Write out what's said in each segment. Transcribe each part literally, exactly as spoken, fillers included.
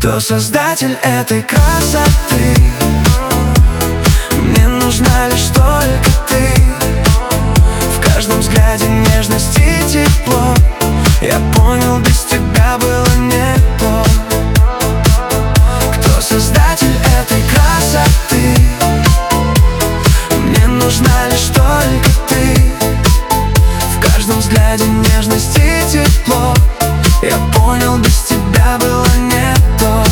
Кто создатель этой красоты? Мне нужна лишь только ты. В каждом взгляде нежность и тепло. Я понял, без тебя было не то. Кто создатель этой красоты? Мне нужна лишь только ты. В каждом взгляде нежность и тепло. Я понял, без тебя было не то.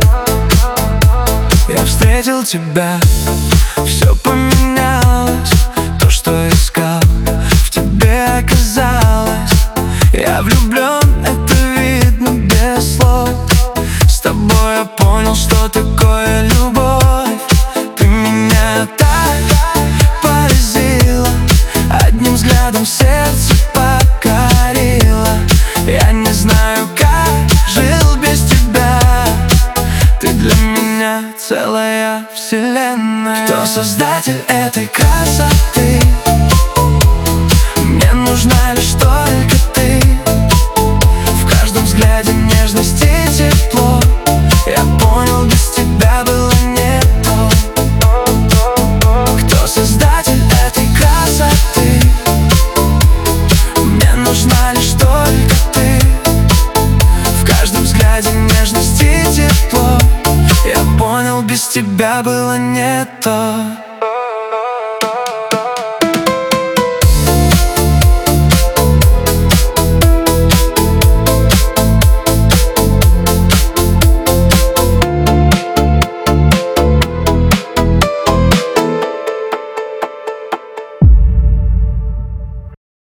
Я встретил тебя, все поменялось. То, что искал, в тебе оказалось. Я влюблен, это видно без слов. С тобой я понял, что такое любовь. Ты меня так поразила, одним взглядом сердце покорила. Я не знаю, как жил без тебя. Ты для меня целая вселенная. Кто создатель этой красоты? Мне нужна лишь только ты. В каждом взгляде нежность и тепло. Я понял, без тебя было не то. Кто создатель этой красоты? Мне нужна лишь только ты. В каждом взгляде нежность и тепло. Я понял, без тебя было не то.